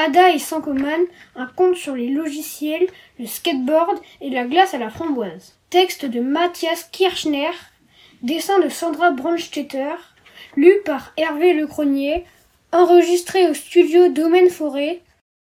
Ada et Sankoman, un conte sur les logiciels, le skateboard et la glace à la framboise. Texte de Matthias Kirchner, dessin de Sandra Brandstetter, lu par Hervé Lecronier, enregistré au studio Domaine Forêt.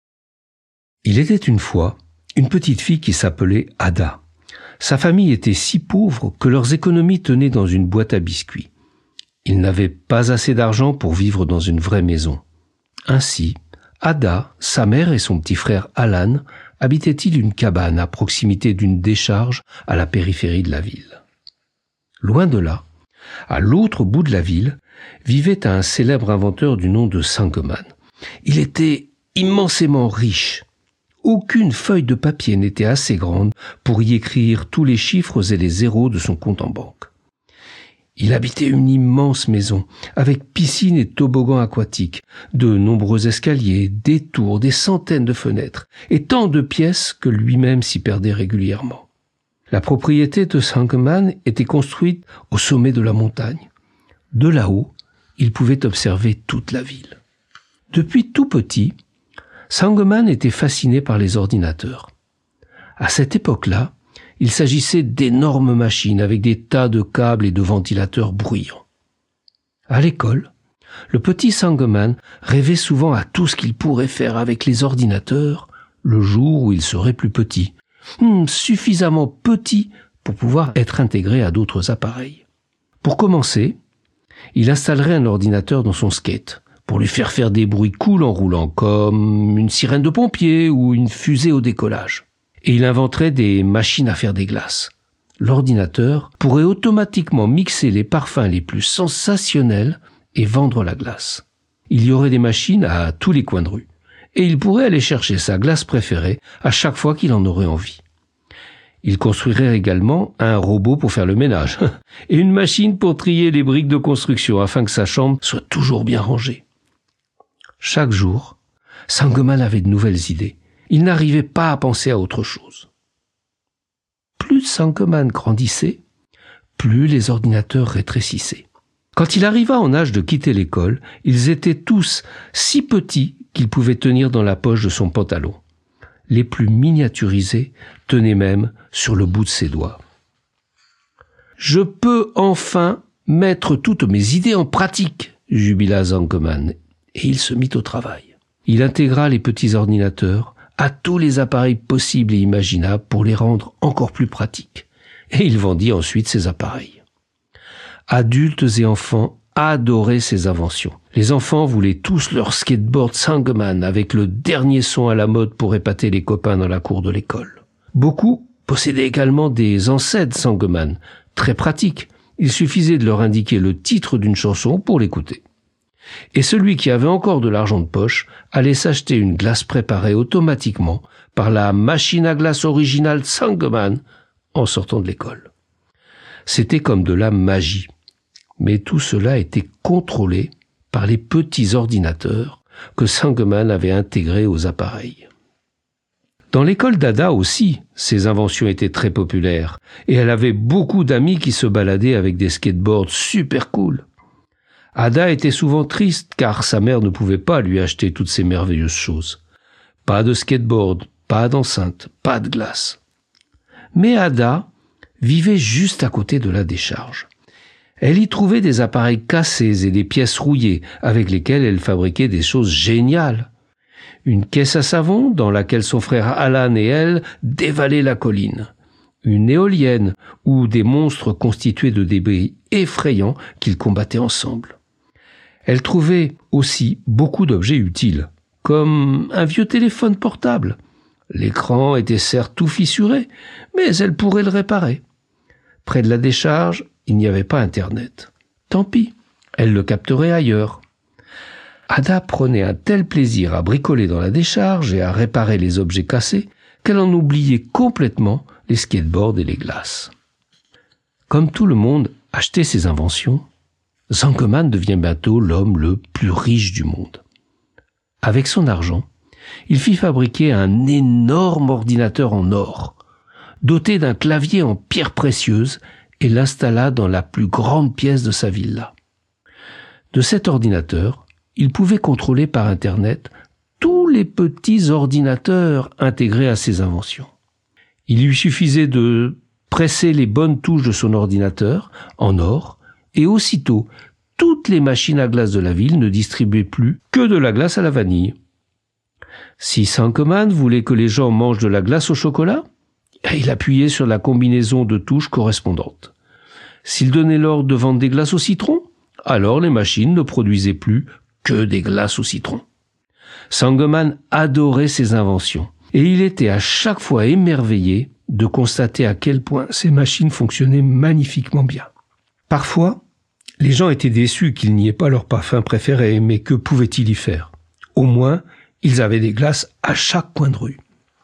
Il était une fois une petite fille qui s'appelait Ada. Sa famille était si pauvre que leurs économies tenaient dans une boîte à biscuits. Ils n'avaient pas assez d'argent pour vivre dans une vraie maison. Ainsi, Ada, sa mère et son petit frère Alan habitaient-ils une cabane à proximité d'une décharge à la périphérie de la ville. Loin de là, à l'autre bout de la ville, vivait un célèbre inventeur du nom de Sankoman. Il était immensément riche. Aucune feuille de papier n'était assez grande pour y écrire tous les chiffres et les zéros de son compte en banque. Il habitait une immense maison, avec piscine et toboggan aquatique, de nombreux escaliers, des tours, des centaines de fenêtres, et tant de pièces que lui-même s'y perdait régulièrement. La propriété de Sankoman était construite au sommet de la montagne. De là-haut, il pouvait observer toute la ville. Depuis tout petit, Sankoman était fasciné par les ordinateurs. À cette époque-là, il s'agissait d'énormes machines avec des tas de câbles et de ventilateurs bruyants. À l'école, le petit Sankoman rêvait souvent à tout ce qu'il pourrait faire avec les ordinateurs le jour où il serait plus petit, suffisamment petit pour pouvoir être intégré à d'autres appareils. Pour commencer, il installerait un ordinateur dans son skate pour lui faire des bruits cool en roulant, comme une sirène de pompier ou une fusée au décollage. Et il inventerait des machines à faire des glaces. L'ordinateur pourrait automatiquement mixer les parfums les plus sensationnels et vendre la glace. Il y aurait des machines à tous les coins de rue. Et il pourrait aller chercher sa glace préférée à chaque fois qu'il en aurait envie. Il construirait également un robot pour faire le ménage et une machine pour trier les briques de construction afin que sa chambre soit toujours bien rangée. Chaque jour, Sankoman avait de nouvelles idées. Il n'arrivait pas à penser à autre chose. Plus Sankoman grandissait, plus les ordinateurs rétrécissaient. Quand il arriva en âge de quitter l'école, ils étaient tous si petits qu'ils pouvaient tenir dans la poche de son pantalon. Les plus miniaturisés tenaient même sur le bout de ses doigts. « Je peux enfin mettre toutes mes idées en pratique !» jubila Sankoman, et il se mit au travail. Il intégra les petits ordinateurs à tous les appareils possibles et imaginables pour les rendre encore plus pratiques. Et il vendit ensuite ces appareils. Adultes et enfants adoraient ses inventions. Les enfants voulaient tous leur skateboard Sankoman avec le dernier son à la mode pour épater les copains dans la cour de l'école. Beaucoup possédaient également des enceintes Sankoman, très pratiques. Il suffisait de leur indiquer le titre d'une chanson pour l'écouter. Et celui qui avait encore de l'argent de poche allait s'acheter une glace préparée automatiquement par la machine à glace originale Sankoman en sortant de l'école. C'était comme de la magie. Mais tout cela était contrôlé par les petits ordinateurs que Sankoman avait intégrés aux appareils. Dans l'école d'Ada aussi, ses inventions étaient très populaires et elle avait beaucoup d'amis qui se baladaient avec des skateboards super cool. Ada était souvent triste car sa mère ne pouvait pas lui acheter toutes ces merveilleuses choses. Pas de skateboard, pas d'enceinte, pas de glace. Mais Ada vivait juste à côté de la décharge. Elle y trouvait des appareils cassés et des pièces rouillées avec lesquelles elle fabriquait des choses géniales. Une caisse à savon dans laquelle son frère Alan et elle dévalaient la colline. Une éolienne ou des monstres constitués de débris effrayants qu'ils combattaient ensemble. Elle trouvait aussi beaucoup d'objets utiles, comme un vieux téléphone portable. L'écran était certes tout fissuré, mais elle pourrait le réparer. Près de la décharge, il n'y avait pas Internet. Tant pis, elle le capterait ailleurs. Ada prenait un tel plaisir à bricoler dans la décharge et à réparer les objets cassés qu'elle en oubliait complètement les skateboards et les glaces. Comme tout le monde achetait ses inventions, Sankoman devient bientôt l'homme le plus riche du monde. Avec son argent, il fit fabriquer un énorme ordinateur en or, doté d'un clavier en pierre précieuse, et l'installa dans la plus grande pièce de sa villa. De cet ordinateur, il pouvait contrôler par Internet tous les petits ordinateurs intégrés à ses inventions. Il lui suffisait de presser les bonnes touches de son ordinateur en or, et aussitôt, toutes les machines à glace de la ville ne distribuaient plus que de la glace à la vanille. Si Sankoman voulait que les gens mangent de la glace au chocolat, il appuyait sur la combinaison de touches correspondantes. S'il donnait l'ordre de vendre des glaces au citron, alors les machines ne produisaient plus que des glaces au citron. Sangoman adorait ses inventions, et il était à chaque fois émerveillé de constater à quel point ces machines fonctionnaient magnifiquement bien. Parfois, les gens étaient déçus qu'il n'y ait pas leur parfum préféré, mais que pouvaient-ils y faire? Au moins, ils avaient des glaces à chaque coin de rue.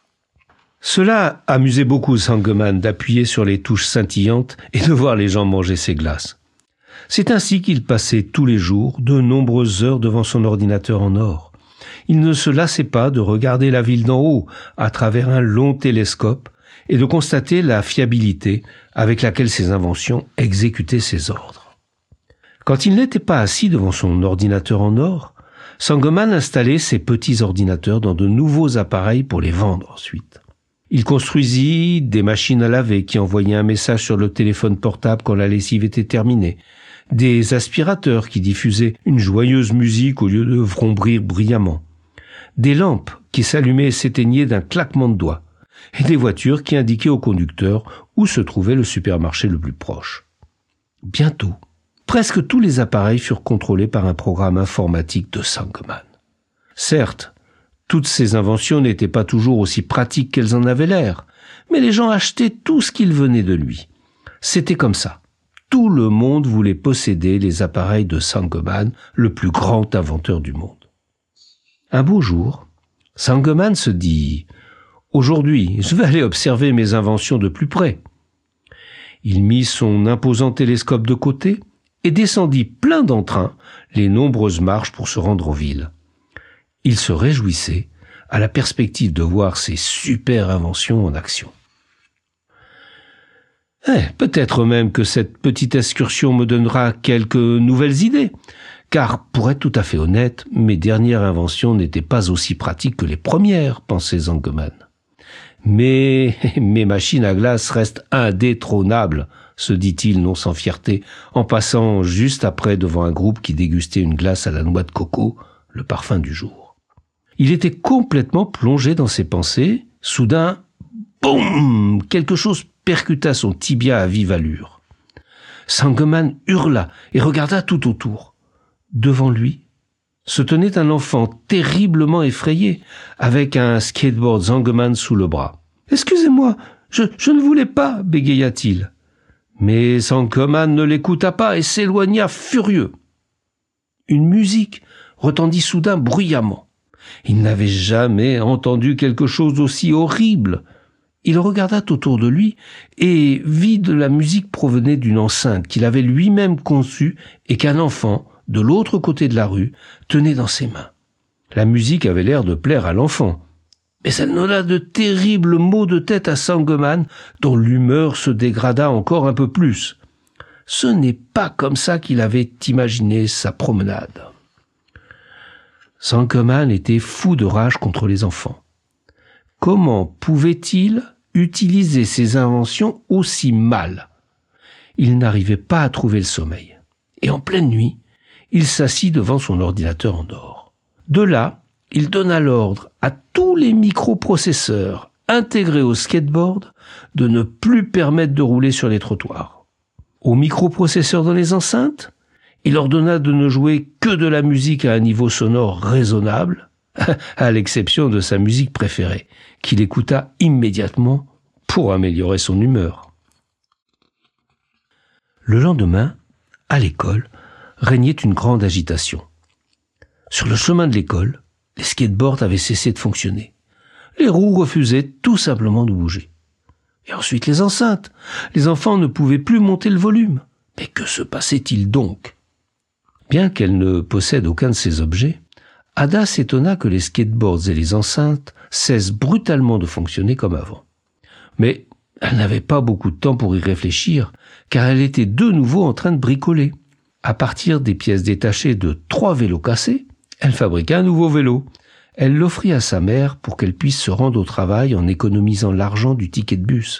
Cela amusait beaucoup Sangoman d'appuyer sur les touches scintillantes et de voir les gens manger ses glaces. C'est ainsi qu'il passait tous les jours de nombreuses heures devant son ordinateur en or. Il ne se lassait pas de regarder la ville d'en haut à travers un long télescope et de constater la fiabilité avec laquelle ses inventions exécutaient ses ordres. Quand il n'était pas assis devant son ordinateur en or, Sangoman installait ses petits ordinateurs dans de nouveaux appareils pour les vendre ensuite. Il construisit des machines à laver qui envoyaient un message sur le téléphone portable quand la lessive était terminée, des aspirateurs qui diffusaient une joyeuse musique au lieu de vrombrir brillamment, des lampes qui s'allumaient et s'éteignaient d'un claquement de doigts, et des voitures qui indiquaient au conducteur où se trouvait le supermarché le plus proche. Bientôt, presque tous les appareils furent contrôlés par un programme informatique de Sangoman. Certes, toutes ces inventions n'étaient pas toujours aussi pratiques qu'elles en avaient l'air, mais les gens achetaient tout ce qu'ils venaient de lui. C'était comme ça. Tout le monde voulait posséder les appareils de Sangoman, le plus grand inventeur du monde. Un beau jour, Sangoman se dit « Aujourd'hui, je vais aller observer mes inventions de plus près. » Il mit son imposant télescope de côté et descendit plein d'entrain les nombreuses marches pour se rendre en ville. Il se réjouissait à la perspective de voir ses super inventions en action. Peut-être même que cette petite excursion me donnera quelques nouvelles idées, car, pour être tout à fait honnête, mes dernières inventions n'étaient pas aussi pratiques que les premières, pensait Sangoman. Mais mes machines à glace restent indétrônables, se dit-il non sans fierté, en passant juste après devant un groupe qui dégustait une glace à la noix de coco, le parfum du jour. Il était complètement plongé dans ses pensées. Soudain, boum! Quelque chose percuta son tibia à vive allure. Sangoman hurla et regarda tout autour. Devant lui se tenait un enfant terriblement effrayé, avec un skateboard Sangoman sous le bras. « Excusez-moi, je ne voulais pas, bégaya-t-il. Mais Sangoman ne l'écouta pas et s'éloigna furieux. Une musique retendit soudain bruyamment. Il n'avait jamais entendu quelque chose d'aussi horrible. Il regarda autour de lui et vit que la musique provenait d'une enceinte qu'il avait lui-même conçue et qu'un enfant, de l'autre côté de la rue, tenait dans ses mains. La musique avait l'air de plaire à l'enfant, mais elle donna de terribles maux de tête à Sangoman, dont l'humeur se dégrada encore un peu plus. Ce n'est pas comme ça qu'il avait imaginé sa promenade. Sangoman était fou de rage contre les enfants. Comment pouvait-il utiliser ses inventions aussi mal? Il n'arrivait pas à trouver le sommeil. Et en pleine nuit, il s'assit devant son ordinateur en or. De là, il donna l'ordre à tous les microprocesseurs intégrés au skateboard de ne plus permettre de rouler sur les trottoirs. Aux microprocesseurs dans les enceintes, il ordonna de ne jouer que de la musique à un niveau sonore raisonnable, à l'exception de sa musique préférée, qu'il écouta immédiatement pour améliorer son humeur. Le lendemain, à l'école, régnait une grande agitation. Sur le chemin de l'école, les skateboards avaient cessé de fonctionner. Les roues refusaient tout simplement de bouger. Et ensuite les enceintes. Les enfants ne pouvaient plus monter le volume. Mais que se passait-il donc? Bien qu'elle ne possède aucun de ces objets, Ada s'étonna que les skateboards et les enceintes cessent brutalement de fonctionner comme avant. Mais elle n'avait pas beaucoup de temps pour y réfléchir, car elle était de nouveau en train de bricoler. À partir des pièces détachées de 3 vélos cassés, elle fabriqua un nouveau vélo. Elle l'offrit à sa mère pour qu'elle puisse se rendre au travail en économisant l'argent du ticket de bus.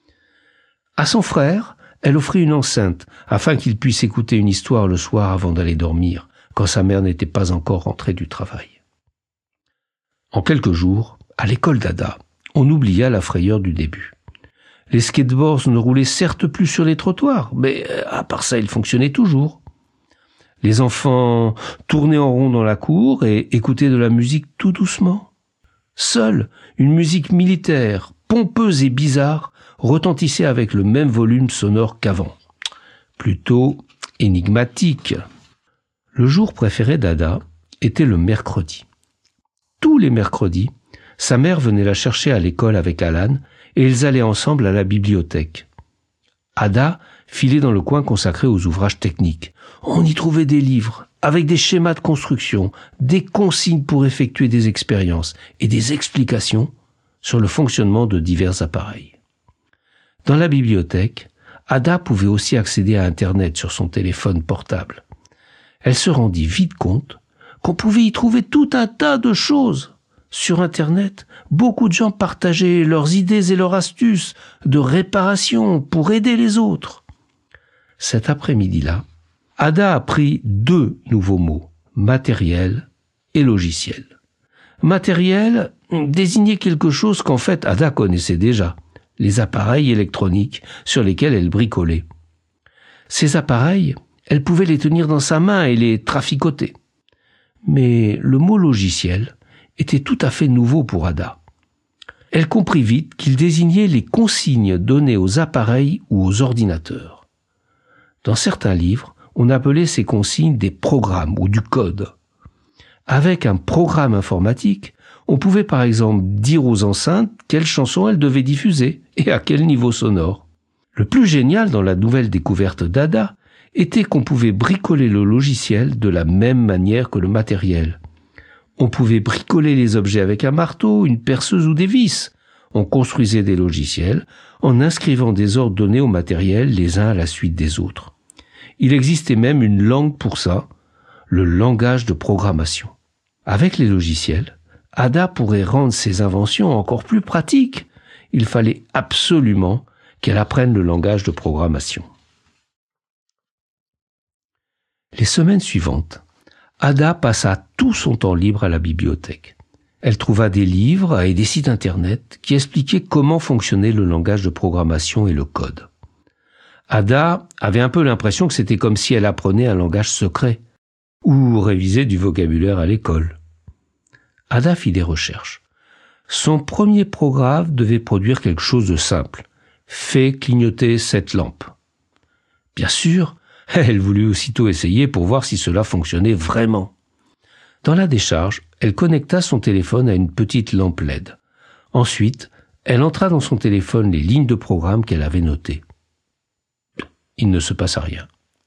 À son frère, elle offrit une enceinte afin qu'il puisse écouter une histoire le soir avant d'aller dormir, quand sa mère n'était pas encore rentrée du travail. En quelques jours, à l'école d'Ada, on oublia la frayeur du début. Les skateboards ne roulaient certes plus sur les trottoirs, mais à part ça, ils fonctionnaient toujours. Les enfants tournaient en rond dans la cour et écoutaient de la musique tout doucement. Seule une musique militaire, pompeuse et bizarre, retentissait avec le même volume sonore qu'avant. Plutôt énigmatique. Le jour préféré d'Ada était le mercredi. Tous les mercredis, sa mère venait la chercher à l'école avec Alan et ils allaient ensemble à la bibliothèque. Ada filait dans le coin consacré aux ouvrages techniques. On y trouvait des livres avec des schémas de construction, des consignes pour effectuer des expériences et des explications sur le fonctionnement de divers appareils. Dans la bibliothèque, Ada pouvait aussi accéder à Internet sur son téléphone portable. Elle se rendit vite compte qu'on pouvait y trouver tout un tas de choses. Sur Internet, beaucoup de gens partageaient leurs idées et leurs astuces de réparation pour aider les autres. Cet après-midi-là, Ada apprit 2 nouveaux mots, matériel et logiciel. Matériel désignait quelque chose qu'en fait Ada connaissait déjà, les appareils électroniques sur lesquels elle bricolait. Ces appareils, elle pouvait les tenir dans sa main et les traficoter. Mais le mot logiciel était tout à fait nouveau pour Ada. Elle comprit vite qu'il désignait les consignes données aux appareils ou aux ordinateurs. Dans certains livres, on appelait ces consignes des programmes ou du code. Avec un programme informatique, on pouvait par exemple dire aux enceintes quelle chanson elles devaient diffuser et à quel niveau sonore. Le plus génial dans la nouvelle découverte d'Ada était qu'on pouvait bricoler le logiciel de la même manière que le matériel. On pouvait bricoler les objets avec un marteau, une perceuse ou des vis. On construisait des logiciels en inscrivant des ordres donnés au matériel les uns à la suite des autres. Il existait même une langue pour ça, le langage de programmation. Avec les logiciels, Ada pourrait rendre ses inventions encore plus pratiques. Il fallait absolument qu'elle apprenne le langage de programmation. Les semaines suivantes, Ada passa tout son temps libre à la bibliothèque. Elle trouva des livres et des sites internet qui expliquaient comment fonctionnait le langage de programmation et le code. Ada avait un peu l'impression que c'était comme si elle apprenait un langage secret ou révisait du vocabulaire à l'école. Ada fit des recherches. Son premier programme devait produire quelque chose de simple. Fais clignoter cette lampe. Bien sûr, elle voulut aussitôt essayer pour voir si cela fonctionnait vraiment. Dans la décharge, elle connecta son téléphone à une petite lampe LED. Ensuite, elle entra dans son téléphone les lignes de programme qu'elle avait notées. Il ne se passa rien.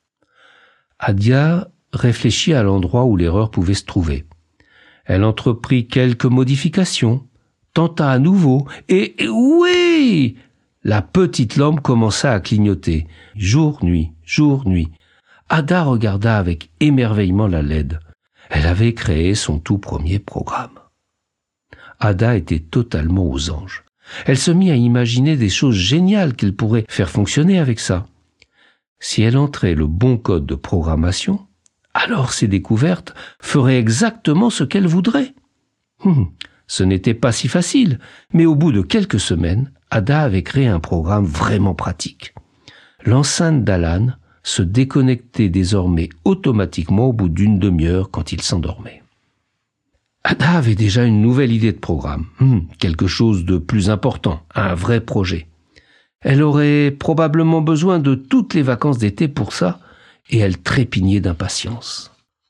Ada réfléchit à l'endroit où l'erreur pouvait se trouver. Elle entreprit quelques modifications, tenta à nouveau, et oui! La petite lampe commença à clignoter. Jour, nuit, jour, nuit. Ada regarda avec émerveillement la LED. Elle avait créé son tout premier programme. Ada était totalement aux anges. Elle se mit à imaginer des choses géniales qu'elle pourrait faire fonctionner avec ça. Si elle entrait le bon code de programmation, alors ses découvertes feraient exactement ce qu'elle voudrait. Ce n'était pas si facile, mais au bout de quelques semaines, Ada avait créé un programme vraiment pratique. L'enceinte d'Alan se déconnectait désormais automatiquement au bout d'une demi-heure quand il s'endormait. Ada avait déjà une nouvelle idée de programme, quelque chose de plus important, un vrai projet. Elle aurait probablement besoin de toutes les vacances d'été pour ça, et elle trépignait d'impatience.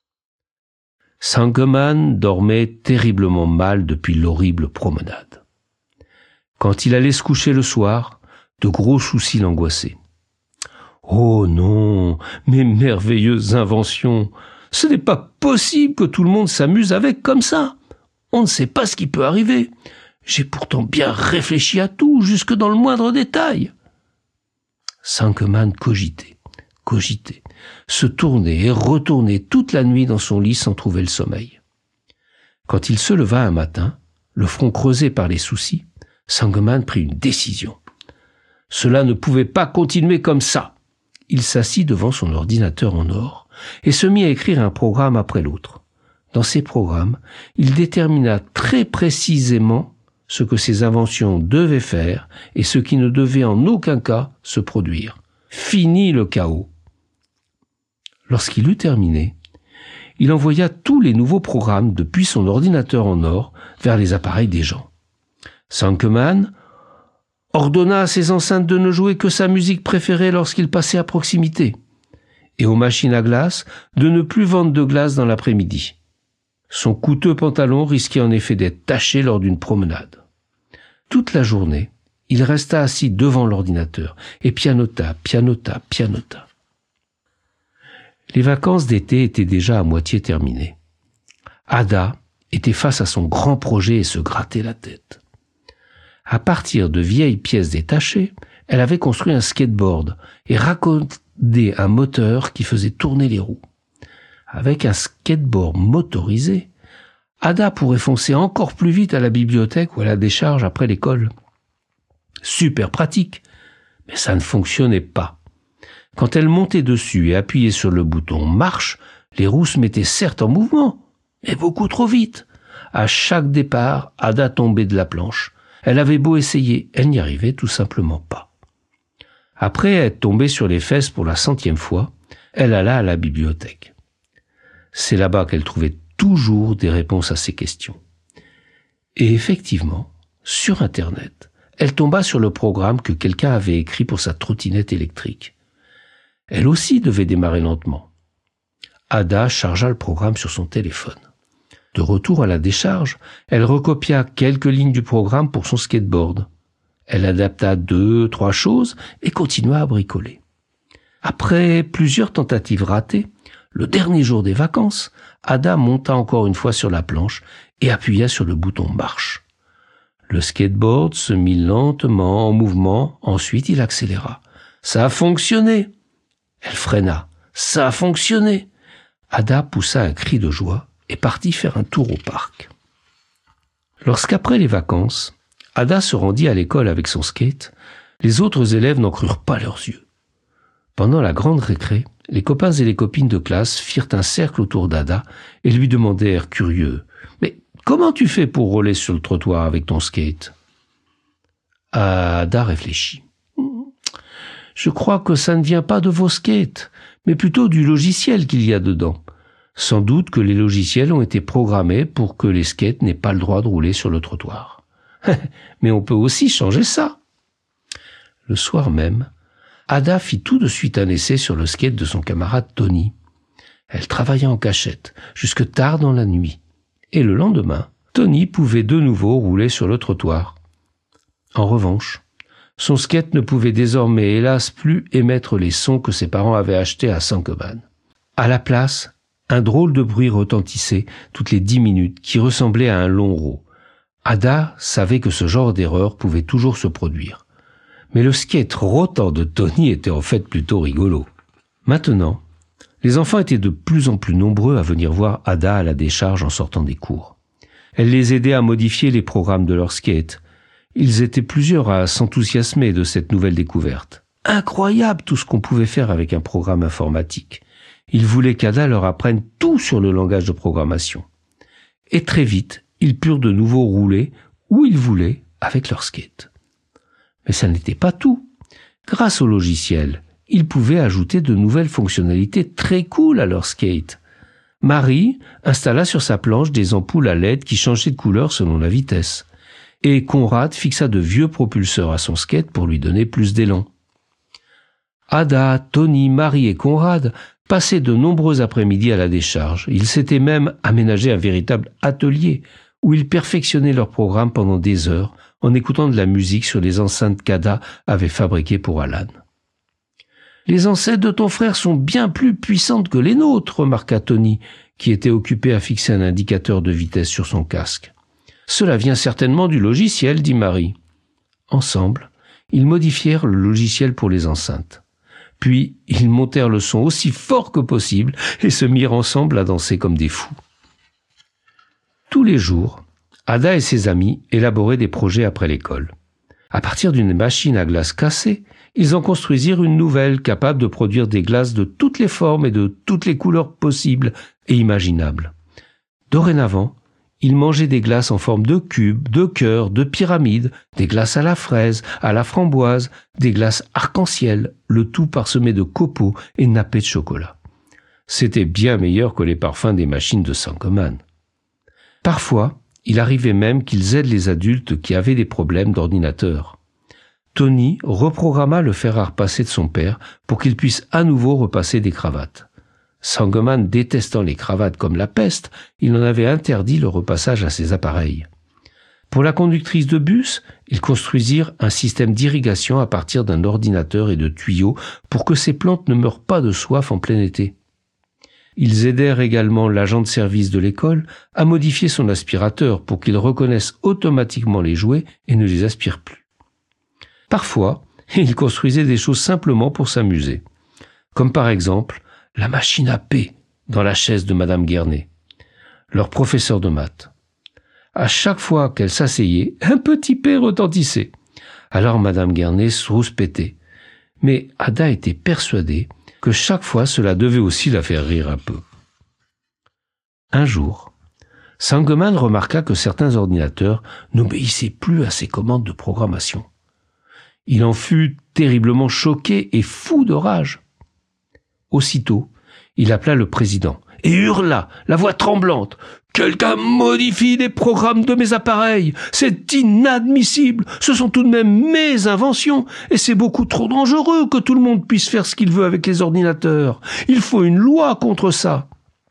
Sangeman dormait terriblement mal depuis l'horrible promenade. Quand il allait se coucher le soir, de gros soucis l'angoissaient. « Oh non, mes merveilleuses inventions! Ce n'est pas possible que tout le monde s'amuse avec comme ça! On ne sait pas ce qui peut arriver! J'ai pourtant bien réfléchi à tout, jusque dans le moindre détail! » Sangeman cogitait, se tournait et retournait toute la nuit dans son lit sans trouver le sommeil. Quand il se leva un matin, le front creusé par les soucis, Sangeman prit une décision. Cela ne pouvait pas continuer comme ça. Il s'assit devant son ordinateur en or et se mit à écrire un programme après l'autre. Dans ces programmes, il détermina très précisément ce que ses inventions devaient faire et ce qui ne devait en aucun cas se produire. Fini le chaos. Lorsqu'il eut terminé, il envoya tous les nouveaux programmes depuis son ordinateur en or vers les appareils des gens. Sangeman ordonna à ses enceintes de ne jouer que sa musique préférée lorsqu'il passait à proximité, et aux machines à glace de ne plus vendre de glace dans l'après-midi. Son coûteux pantalon risquait en effet d'être taché lors d'une promenade. Toute la journée, il resta assis devant l'ordinateur et pianota. Les vacances d'été étaient déjà à moitié terminées. Ada était face à son grand projet et se grattait la tête. À partir de vieilles pièces détachées, elle avait construit un skateboard et raccordé un moteur qui faisait tourner les roues. Avec un skateboard motorisé, Ada pourrait foncer encore plus vite à la bibliothèque ou à la décharge après l'école. Super pratique, mais ça ne fonctionnait pas. Quand elle montait dessus et appuyait sur le bouton « Marche », les roues se mettaient certes en mouvement, mais beaucoup trop vite. À chaque départ, Ada tombait de la planche. Elle avait beau essayer, elle n'y arrivait tout simplement pas. Après être tombée sur les fesses pour la 100e fois, elle alla à la bibliothèque. C'est là-bas qu'elle trouvait toujours des réponses à ses questions. Et effectivement, sur Internet, elle tomba sur le programme que quelqu'un avait écrit pour sa trottinette électrique. Elle aussi devait démarrer lentement. Ada chargea le programme sur son téléphone. De retour à la décharge, elle recopia quelques lignes du programme pour son skateboard. Elle adapta 2-3 choses et continua à bricoler. Après plusieurs tentatives ratées, le dernier jour des vacances, Ada monta encore une fois sur la planche et appuya sur le bouton marche. Le skateboard se mit lentement en mouvement, ensuite il accéléra. Ça a fonctionné! Elle freina. Ça a fonctionné! Ada poussa un cri de joie et partit faire un tour au parc. Lorsqu'après les vacances, Ada se rendit à l'école avec son skate, les autres élèves n'en crurent pas leurs yeux. Pendant la grande récré, les copains et les copines de classe firent un cercle autour d'Ada et lui demandèrent, curieux, « Mais comment tu fais pour rouler sur le trottoir avec ton skate ?» Ada réfléchit. « Je crois que ça ne vient pas de vos skates, mais plutôt du logiciel qu'il y a dedans. Sans doute que les logiciels ont été programmés pour que les skates n'aient pas le droit de rouler sur le trottoir. Mais on peut aussi changer ça. » Le soir même, Ada fit tout de suite un essai sur le skate de son camarade Tony. Elle travailla en cachette, jusque tard dans la nuit. Et le lendemain, Tony pouvait de nouveau rouler sur le trottoir. En revanche, son skate ne pouvait désormais hélas plus émettre les sons que ses parents avaient achetés à Sangeman. À la place, un drôle de bruit retentissait toutes les 10 minutes qui ressemblait à un long rot. Ada savait que ce genre d'erreur pouvait toujours se produire. Mais le skate rotant de Tony était en fait plutôt rigolo. Maintenant, les enfants étaient de plus en plus nombreux à venir voir Ada à la décharge en sortant des cours. Elle les aidait à modifier les programmes de leur skate. Ils étaient plusieurs à s'enthousiasmer de cette nouvelle découverte. Incroyable tout ce qu'on pouvait faire avec un programme informatique. Ils voulaient qu'Ada leur apprenne tout sur le langage de programmation. Et très vite, ils purent de nouveau rouler où ils voulaient avec leur skate. Mais ça n'était pas tout. Grâce au logiciel, ils pouvaient ajouter de nouvelles fonctionnalités très cool à leur skate. Marie installa sur sa planche des ampoules à LED qui changeaient de couleur selon la vitesse. Et Conrad fixa de vieux propulseurs à son skate pour lui donner plus d'élan. Ada, Tony, Marie et Conrad passaient de nombreux après-midi à la décharge. Ils s'étaient même aménagé un véritable atelier où ils perfectionnaient leur programme pendant des heures en écoutant de la musique sur les enceintes qu'Ada avait fabriquées pour Alan. « Les enceintes de ton frère sont bien plus puissantes que les nôtres, remarqua Tony, qui était occupé à fixer un indicateur de vitesse sur son casque. « Cela vient certainement du logiciel, dit Marie. » Ensemble, ils modifièrent le logiciel pour les enceintes. Puis, ils montèrent le son aussi fort que possible et se mirent ensemble à danser comme des fous. Tous les jours, Ada et ses amis élaboraient des projets après l'école. À partir d'une machine à glace cassée, ils en construisirent une nouvelle capable de produire des glaces de toutes les formes et de toutes les couleurs possibles et imaginables. Dorénavant, ils mangeaient des glaces en forme de cubes, de cœurs, de pyramides, des glaces à la fraise, à la framboise, des glaces arc-en-ciel, le tout parsemé de copeaux et nappés de chocolat. C'était bien meilleur que les parfums des machines de Sankoman. Parfois, il arrivait même qu'ils aident les adultes qui avaient des problèmes d'ordinateur. Tony reprogramma le fer à repasser de son père pour qu'il puisse à nouveau repasser des cravates. Sangoman détestant les cravates comme la peste, il en avait interdit le repassage à ses appareils. Pour la conductrice de bus, ils construisirent un système d'irrigation à partir d'un ordinateur et de tuyaux pour que ces plantes ne meurent pas de soif en plein été. Ils aidèrent également l'agent de service de l'école à modifier son aspirateur pour qu'il reconnaisse automatiquement les jouets et ne les aspire plus. Parfois, ils construisaient des choses simplement pour s'amuser, comme par exemple la machine à paix dans la chaise de Madame Guernay, leur professeur de maths. À chaque fois qu'elle s'asseyait, un petit P retentissait. Alors Madame Guernay se rouspétait. Mais Ada était persuadée que chaque fois cela devait aussi la faire rire un peu. Un jour, Sangoman remarqua que certains ordinateurs n'obéissaient plus à ses commandes de programmation. Il en fut terriblement choqué et fou de rage. Aussitôt, il appela le président et hurla, la voix tremblante, « Quelqu'un modifie les programmes de mes appareils! C'est inadmissible! Ce sont tout de même mes inventions et c'est beaucoup trop dangereux que tout le monde puisse faire ce qu'il veut avec les ordinateurs. Il faut une loi contre ça! »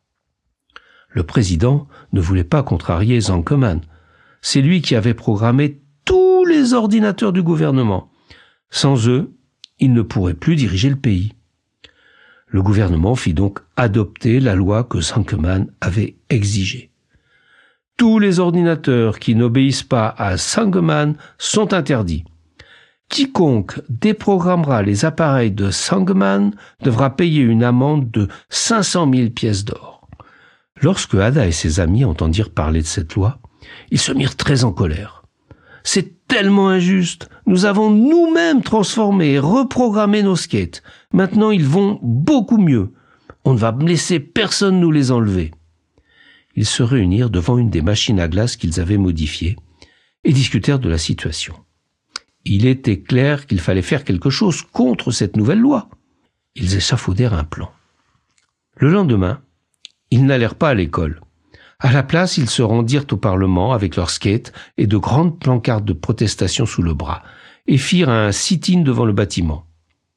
Le président ne voulait pas contrarier Sankoman. C'est lui qui avait programmé tous les ordinateurs du gouvernement. Sans eux, il ne pourrait plus diriger le pays. Le gouvernement fit donc adopter la loi que Sankoman avait exigée. Tous les ordinateurs qui n'obéissent pas à Sangoman sont interdits. Quiconque déprogrammera les appareils de Sangoman devra payer une amende de 500 000 pièces d'or. Lorsque Ada et ses amis entendirent parler de cette loi, ils se mirent très en colère. C'est tellement injuste. Nous avons nous-mêmes transformé et reprogrammé nos skates. Maintenant, ils vont beaucoup mieux. On ne va laisser personne nous les enlever. Ils se réunirent devant une des machines à glace qu'ils avaient modifiées et discutèrent de la situation. Il était clair qu'il fallait faire quelque chose contre cette nouvelle loi. Ils échafaudèrent un plan. Le lendemain, ils n'allèrent pas à l'école. À la place, ils se rendirent au Parlement avec leurs skates et de grandes pancartes de protestation sous le bras et firent un sit-in devant le bâtiment.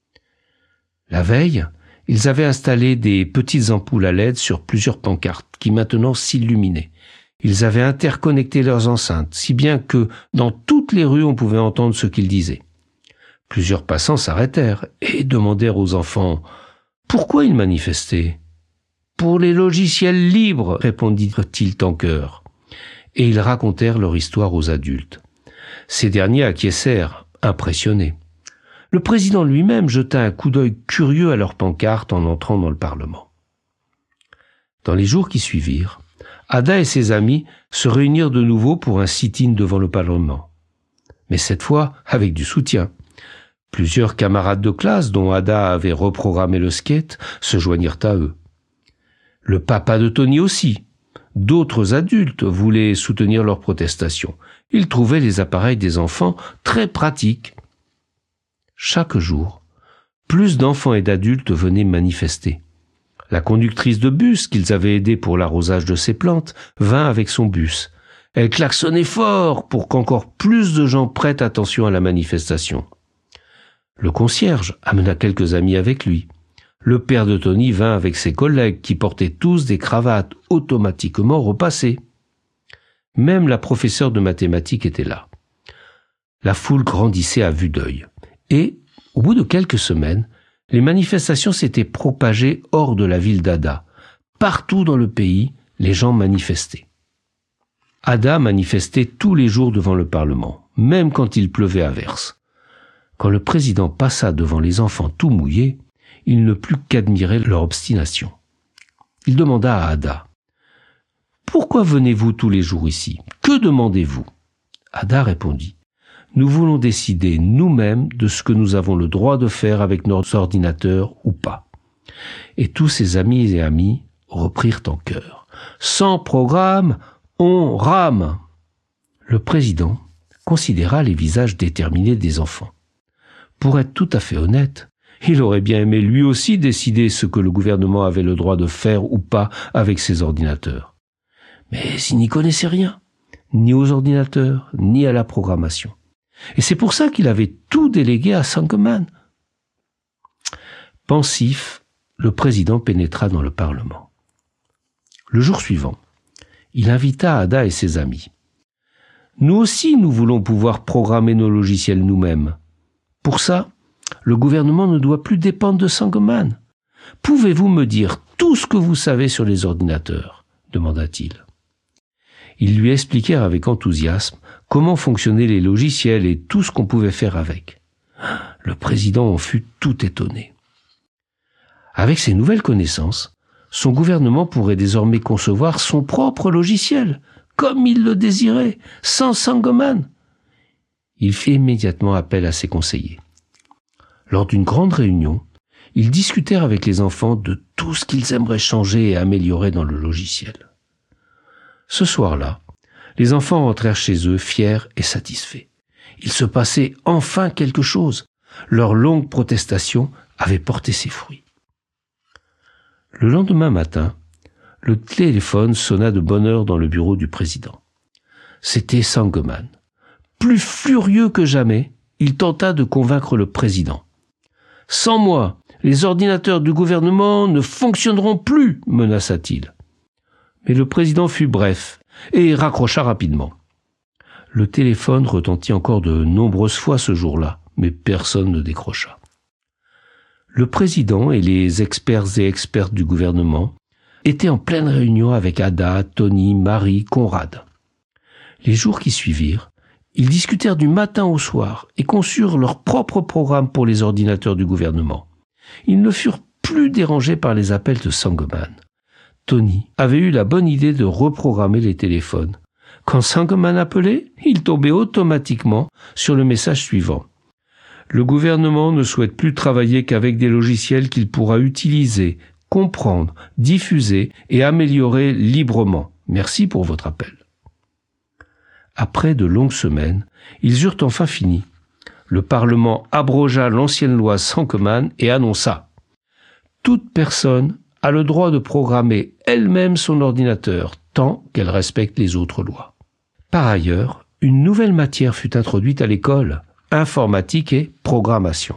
La veille, ils avaient installé des petites ampoules à LED sur plusieurs pancartes qui maintenant s'illuminaient. Ils avaient interconnecté leurs enceintes, si bien que dans toutes les rues on pouvait entendre ce qu'ils disaient. Plusieurs passants s'arrêtèrent et demandèrent aux enfants « Pourquoi ils manifestaient ?»« Pour les logiciels libres », répondirent-ils en chœur. Et ils racontèrent leur histoire aux adultes. Ces derniers acquiescèrent, impressionnés. Le président lui-même jeta un coup d'œil curieux à leurs pancartes en entrant dans le Parlement. Dans les jours qui suivirent, Ada et ses amis se réunirent de nouveau pour un sit-in devant le Parlement. Mais cette fois, avec du soutien. Plusieurs camarades de classe, dont Ada avait reprogrammé le skate, se joignirent à eux. Le papa de Tony aussi. D'autres adultes voulaient soutenir leur protestation. Ils trouvaient les appareils des enfants très pratiques. Chaque jour, plus d'enfants et d'adultes venaient manifester. La conductrice de bus, qu'ils avaient aidée pour l'arrosage de ses plantes, vint avec son bus. Elle klaxonnait fort pour qu'encore plus de gens prêtent attention à la manifestation. Le concierge amena quelques amis avec lui. Le père de Tony vint avec ses collègues qui portaient tous des cravates automatiquement repassées. Même la professeure de mathématiques était là. La foule grandissait à vue d'œil. Et, au bout de quelques semaines, les manifestations s'étaient propagées hors de la ville d'Ada. Partout dans le pays, les gens manifestaient. Ada manifestait tous les jours devant le Parlement, même quand il pleuvait à verse. Quand le président passa devant les enfants tout mouillés, il ne put qu'admirer leur obstination. Il demanda à Ada « pourquoi venez-vous tous les jours ici? Que demandez-vous? Ada répondit, nous voulons décider nous-mêmes de ce que nous avons le droit de faire avec nos ordinateurs ou pas. Et tous ses amis et amies reprirent en chœur. Sans programme, on rame. Le président considéra les visages déterminés des enfants. Pour être tout à fait honnête, il aurait bien aimé lui aussi décider ce que le gouvernement avait le droit de faire ou pas avec ses ordinateurs. Mais il n'y connaissait rien, ni aux ordinateurs, ni à la programmation. Et c'est pour ça qu'il avait tout délégué à Sangoman. Pensif, le président pénétra dans le Parlement. Le jour suivant, il invita Ada et ses amis. Nous aussi, nous voulons pouvoir programmer nos logiciels nous-mêmes. Pour ça, le gouvernement ne doit plus dépendre de Sangoman. Pouvez-vous me dire tout ce que vous savez sur les ordinateurs? Demanda-t-il. Ils lui expliquèrent avec enthousiasme comment fonctionnaient les logiciels et tout ce qu'on pouvait faire avec. Le président en fut tout étonné. Avec ces nouvelles connaissances, son gouvernement pourrait désormais concevoir son propre logiciel, comme il le désirait, sans Sangoman. Il fit immédiatement appel à ses conseillers. Lors d'une grande réunion, ils discutèrent avec les enfants de tout ce qu'ils aimeraient changer et améliorer dans le logiciel. Ce soir-là, les enfants rentrèrent chez eux fiers et satisfaits. Il se passait enfin quelque chose. Leur longue protestation avait porté ses fruits. Le lendemain matin, le téléphone sonna de bonne heure dans le bureau du président. C'était Sangoman. Plus furieux que jamais, il tenta de convaincre le président. « Sans moi, les ordinateurs du gouvernement ne fonctionneront plus » menaça-t-il. Mais le président fut bref et raccrocha rapidement. Le téléphone retentit encore de nombreuses fois ce jour-là, mais personne ne décrocha. Le président et les experts et expertes du gouvernement étaient en pleine réunion avec Ada, Tony, Marie, Conrad. Les jours qui suivirent, ils discutèrent du matin au soir et conçurent leur propre programme pour les ordinateurs du gouvernement. Ils ne furent plus dérangés par les appels de Sangoman. Tony avait eu la bonne idée de reprogrammer les téléphones. Quand Sangoman appelait, il tombait automatiquement sur le message suivant. Le gouvernement ne souhaite plus travailler qu'avec des logiciels qu'il pourra utiliser, comprendre, diffuser et améliorer librement. Merci pour votre appel. Après de longues semaines, ils eurent enfin fini. Le Parlement abrogea l'ancienne loi Sangoman et annonça « Toute personne a le droit de programmer elle-même son ordinateur tant qu'elle respecte les autres lois. » Par ailleurs, une nouvelle matière fut introduite à l'école, informatique et programmation.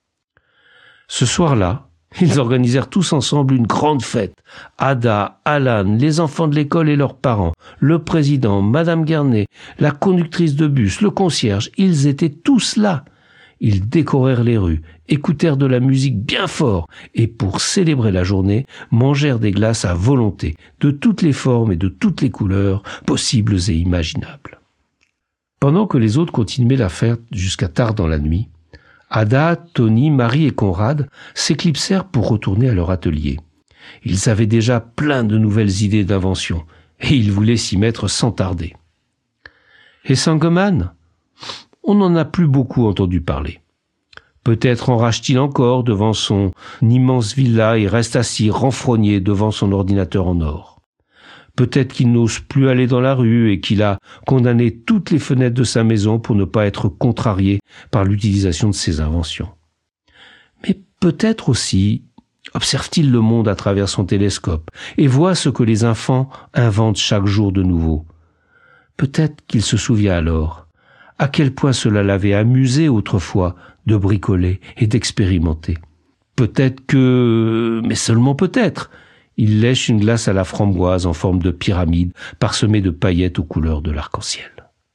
Ce soir-là, ils organisèrent tous ensemble une grande fête. Ada, Alan, les enfants de l'école et leurs parents, le président, Madame Garnet, la conductrice de bus, le concierge, ils étaient tous là. Ils décorèrent les rues, écoutèrent de la musique bien fort et, pour célébrer la journée, mangèrent des glaces à volonté, de toutes les formes et de toutes les couleurs possibles et imaginables. Pendant que les autres continuaient la fête jusqu'à tard dans la nuit, Ada, Tony, Marie et Conrad s'éclipsèrent pour retourner à leur atelier. Ils avaient déjà plein de nouvelles idées d'invention et ils voulaient s'y mettre sans tarder. Et Sangoman ? On n'en a plus beaucoup entendu parler. Peut-être enrage-t-il encore devant son immense villa et reste assis renfrogné devant son ordinateur en or. Peut-être qu'il n'ose plus aller dans la rue et qu'il a condamné toutes les fenêtres de sa maison pour ne pas être contrarié par l'utilisation de ses inventions. Mais peut-être aussi observe-t-il le monde à travers son télescope et voit ce que les enfants inventent chaque jour de nouveau. Peut-être qu'il se souvient alors à quel point cela l'avait amusé autrefois de bricoler et d'expérimenter. Peut-être que, mais seulement peut-être, il lèche une glace à la framboise en forme de pyramide parsemée de paillettes aux couleurs de l'arc-en-ciel.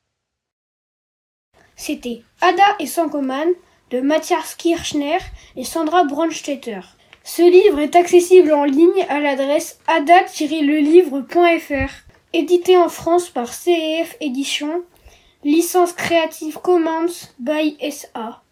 C'était Ada et Sangoman de Matthias Kirchner et Sandra Brandstetter. Ce livre est accessible en ligne à l'adresse ada-lelivre.fr. Édité en France par CEF Éditions. Licence Creative Commons by SA.